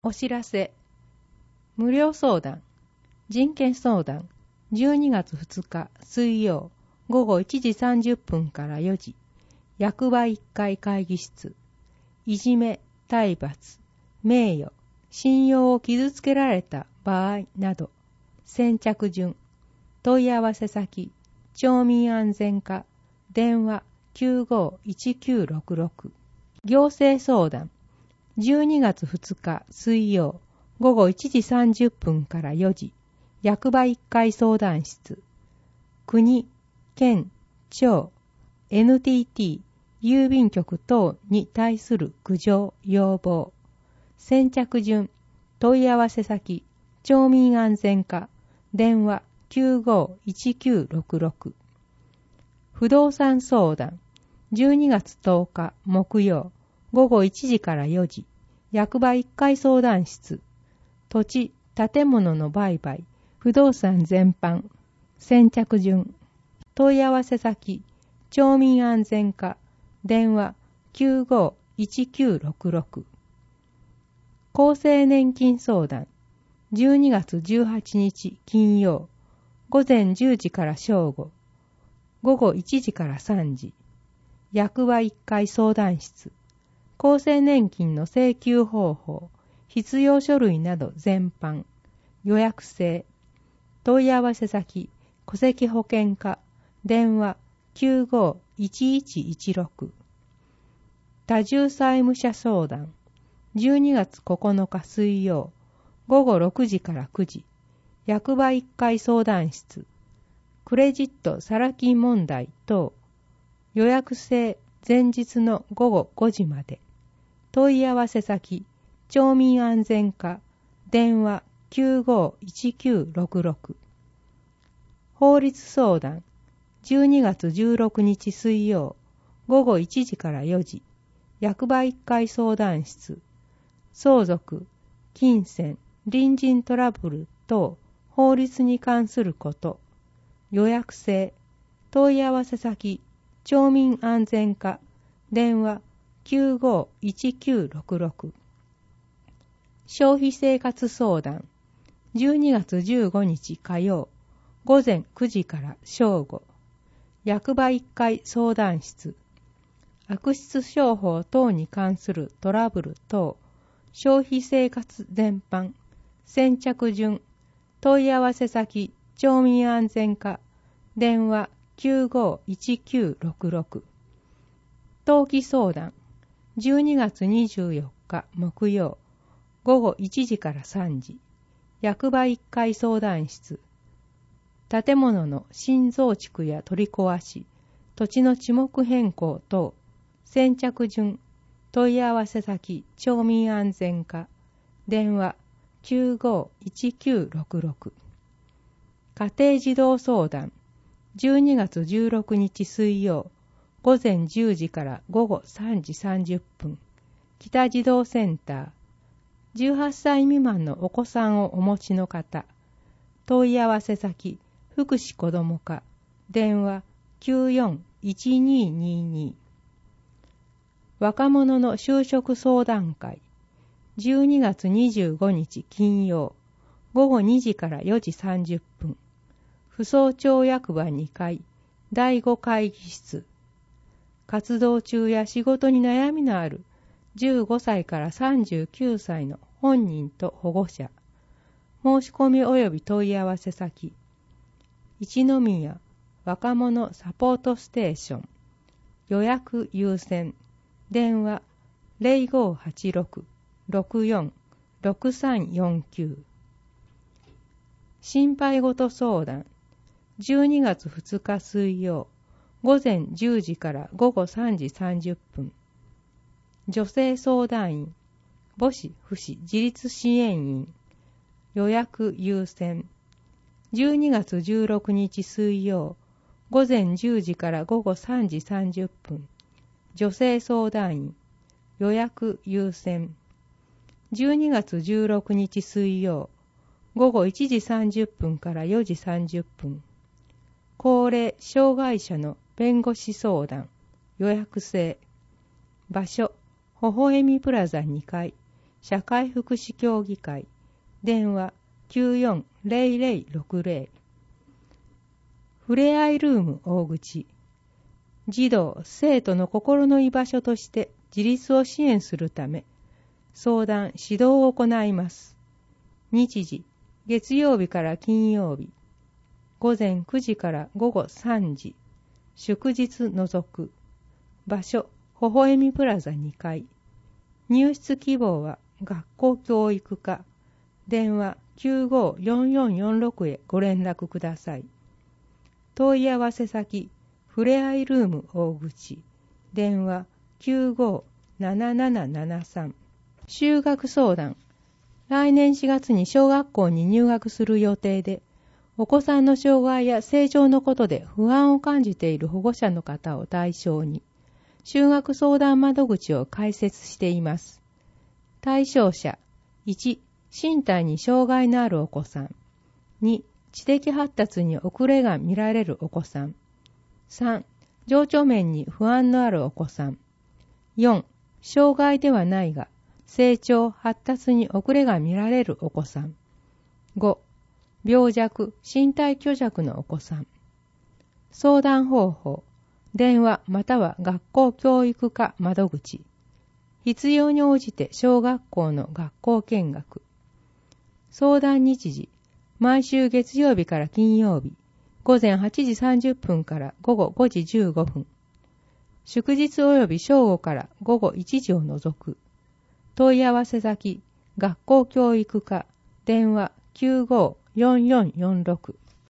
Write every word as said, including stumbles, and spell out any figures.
お知らせ。無料相談、人権相談、じゅうにがつふつか水曜午後いちじさんじゅっぷんからよじ、役場いっかい会議室。いじめ、体罰、名誉、信用を傷つけられた場合など、先着順、問い合わせ先、町民安全課、電話きゅうごいちきゅうろくろく。行政相談、じゅうにがつふつか水曜午後いちじさんじゅっぷんからよじ、役場いっかい相談室。国、県、町、エヌティーティー、郵便局等に対する苦情、要望。先着順、問い合わせ先、町民安全課、電話きゅうごいちきゅうろくろく。不動産相談、じゅうにがつとおか木曜午後いちじからよじ、役場いっかい相談室。土地、建物の売買、不動産全般。先着順。問い合わせ先、町民安全課、電話きゅうごいちきゅうろくろく。厚生年金相談、じゅうにがつじゅうはちにち金曜、午前じゅうじから正午、午後いちじからさんじ、役場いっかい相談室。厚生年金の請求方法、必要書類など全般。予約制。問い合わせ先、戸籍保険課、電話きゅうごいちいちいちろく。多重債務者相談、じゅうにがつここのか水曜、午後ろくじからくじ、役場いっかい相談室。クレジットサラ金問題等。予約制前日の午後ごじまで。問い合わせ先、町民安全課、電話きゅうごいちきゅうろくろく。法律相談、じゅうにがつじゅうろくにち水曜、午後いちじからよじ、役場いっかい相談室。相続、金銭、隣人トラブル等、法律に関すること。予約制。問い合わせ先、町民安全課、電話きゅうごいちきゅうろくろく。消費生活相談、じゅうにがつじゅうごにち火曜、午前くじから正午、役場いっかい相談室。悪質商法等に関するトラブル等、消費生活全般。先着順。問い合わせ先、町民安全課、電話きゅうごいちきゅうろくろく。登記相談、じゅうにがつにじゅうよっか木曜、午後いちじからさんじ、役場いっかい相談室。建物の新増築や取り壊し、土地の地目変更等。先着順。問い合わせ先、町民安全課、電話きゅうごいちきゅうろくろく。家庭児童相談、じゅうにがつじゅうろくにち水曜、午前じゅうじから午後さんじさんじゅっぷん、北児童センター。じゅうはっさい未満のお子さんをお持ちの方。問い合わせ先、福祉子ども課、電話きゅうよんいちににに。若者の就職相談会、じゅうにがつにじゅうごにち金曜、午後にじからよじさんじゅっぷん、扶桑町役場にかい、だいご会議室。活動中や仕事に悩みのあるじゅうごさいからさんじゅうきゅうさいの本人と保護者。申し込み及び問い合わせ先、一宮若者サポートステーション。予約優先。電話ゼロごはちろく ろくよん ろくさんよんきゅう。心配事相談、じゅうにがつふつか水曜、午前じゅうじから午後さんじさんじゅっぷん。女性相談員、母子父子自立支援員。予約優先。じゅうにがつじゅうろくにち水曜、午前じゅうじから午後さんじさんじゅっぷん。女性相談員。予約優先。じゅうにがつじゅうろくにち水曜、午後いちじさんじゅっぷんからよじさんじゅっぷん。高齢障害者の弁護士相談。予約制。場所、ほほえみプラザにかい、 社会福祉協議会電話 きゅうよんゼロゼロろくゼロ ふれあいルーム大口児童・生徒の心の居場所として自立を支援するため相談・指導を行います。日時月曜日から金曜日午前くじから午後さんじ祝日除く場所微笑みプラザにかい入室希望は学校教育課電話 きゅうごよんよんよんろく へご連絡ください。問い合わせ先ふれあいルーム大口電話 きゅうごななななななさん 就学相談来年しがつに小学校に入学する予定でお子さんの障害や成長のことで不安を感じている保護者の方を対象に就学相談窓口を開設しています。対象者いち身体に障害のあるお子さんに知的発達に遅れが見られるお子さんさん情緒面に不安のあるお子さんよん障害ではないが成長発達に遅れが見られるお子さんご病弱身体虚弱のお子さん相談方法電話または学校教育課窓口必要に応じて小学校の学校見学相談日時毎週月曜日から金曜日午前はちじさんじゅっぷんから午後ごじじゅうごふん祝日及び正午から午後いちじを除く問い合わせ先学校教育課電話 きゅうごよんよんよんろく